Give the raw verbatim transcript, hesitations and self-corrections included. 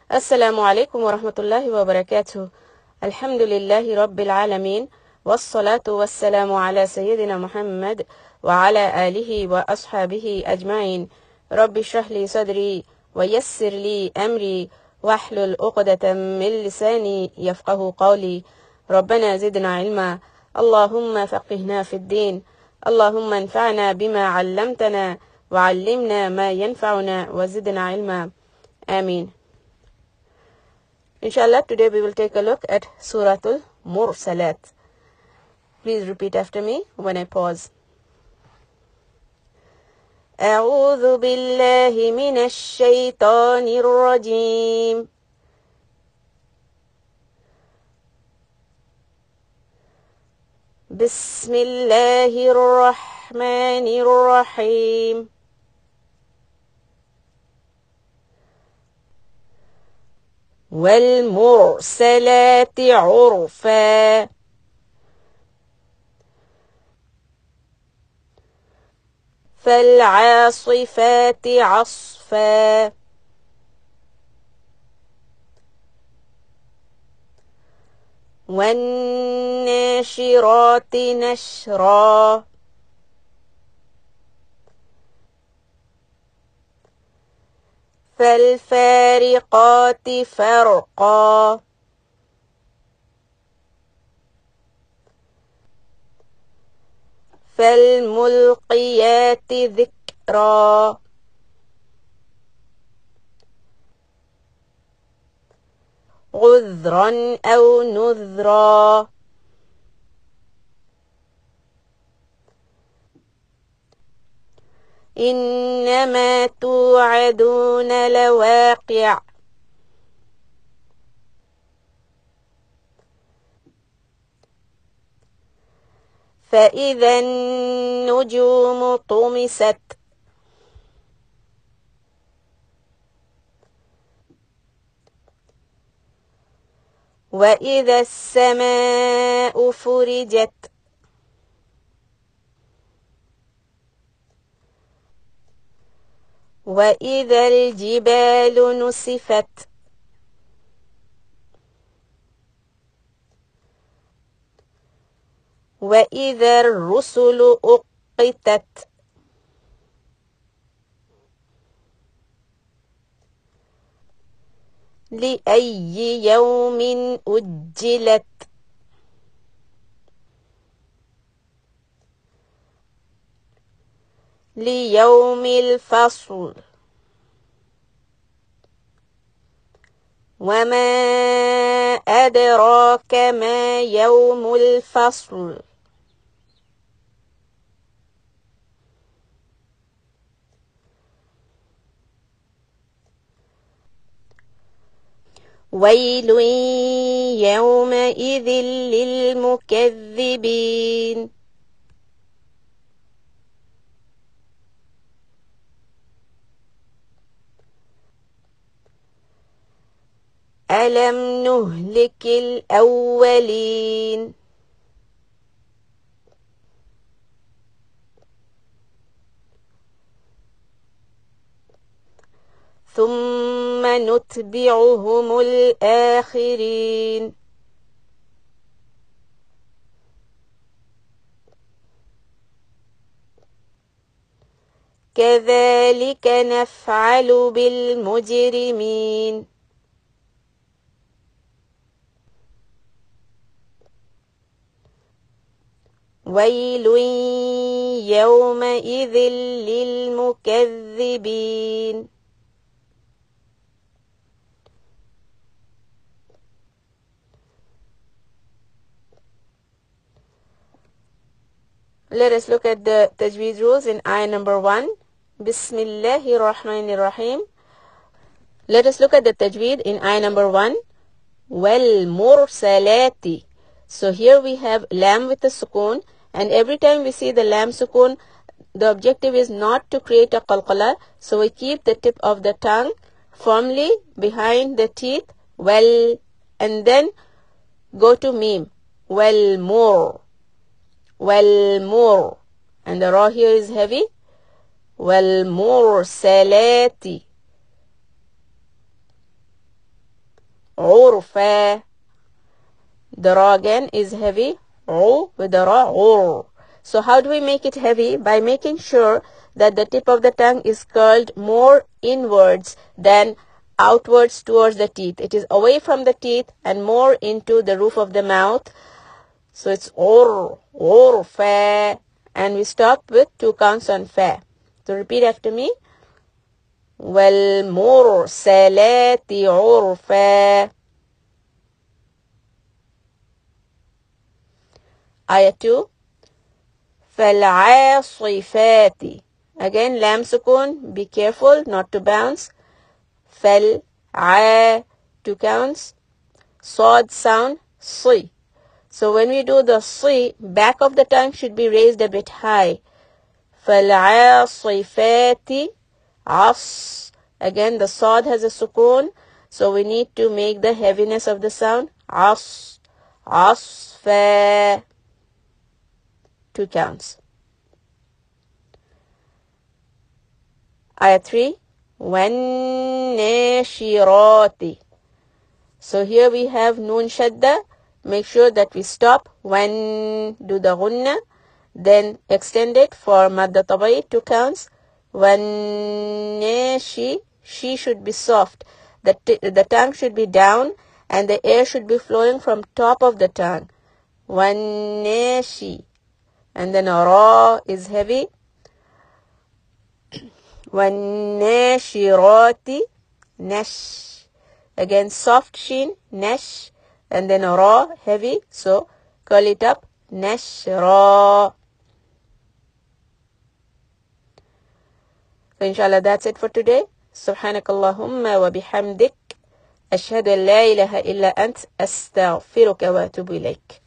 السلام عليكم ورحمة الله وبركاته. الحمد لله رب العالمين، والصلاة والسلام على سيدنا محمد وعلى آله وأصحابه أجمعين. رب اشرح لي صدري ويسر لي أمري واحلل عقدة من لساني يفقه قولي. ربنا زدنا علما، اللهم فقهنا في الدين، اللهم انفعنا بما علمتنا وعلمنا ما ينفعنا وزدنا علما. آمين. Inshallah, today we will take a look at Surah Al-Mursalat. Please repeat after me when I pause. أعوذ بالله من الشيطان الرجيم. بسم الله الرحمن الرحيم. والمرسلات عرفا. فالعاصفات عصفا. والناشرات نشرا. فالفارقات فرقا. فالملقيات ذكرا. عذرا أو نذرا. إنما توعدون لواقع. فإذا النجوم طمست. وإذا السماء فرجت. وإذا الجبال نسفت. وإذا الرسل أقتت. لأي يوم أجلت. ليوم الفصل. وما أدراك ما يوم الفصل. ويل يومئذ للمكذبين. ألم نهلك الأولين. ثم نتبعهم الآخرين. كذلك نفعل بالمجرمين. ويل يومئذ للمكذبين. Let us look at the tajweed rules in ayah number one. Bismillahir Rahmanir Rahim. Let us look at the tajweed in ayah number one. Wal mursalati. So here we have lam with a sukoon, and every time we see the lam sukoon, the objective is not to create a qalqala, so we keep the tip of the tongue firmly behind the teeth, well, and then go to mim, well more, well more, and the ra here is heavy, well more salati, عرفا. The ra again is heavy. U with the ra, ur. So how do we make it heavy? By making sure that the tip of the tongue is curled more inwards than outwards towards the teeth. It is away from the teeth and more into the roof of the mouth. So it's ur, ur, fa. And we stop with two counts on fa. So repeat after me. وَالْمُرْسَلَاتِ عُرْفًا. Ayah two. فَالْعَاصِفَاتِ. Again, lam sukun. Be careful not to bounce. Fal, a, two counts. Sod sound, si. So when we do the si, back of the tongue should be raised a bit high. فَالْعَاصِفَاتِ As. Again, the sod has a sukun, so we need to make the heaviness of the sound. As, asfa. Two counts. Ayah three. وَالنَّاشِرَاتِ. So here we have noon shadda. Make sure that we stop when do the gunna, then extend it for madda tabai, two counts. وَالنَّاشِ, she should be soft. The, t the tongue should be down and the air should be flowing from top of the tongue. وَالنَّاشِ. And then ra is heavy. وَالنَّاشِرَاتِ nash. Again, soft sheen, nash. And then ra, heavy. So, curl it up. Nashra. So, inshallah, that's it for today. Subhanakallahumma wa bihamdik. Ashhadu an la ilaha illa ant. Astaghfiruka wa atubu ilayk.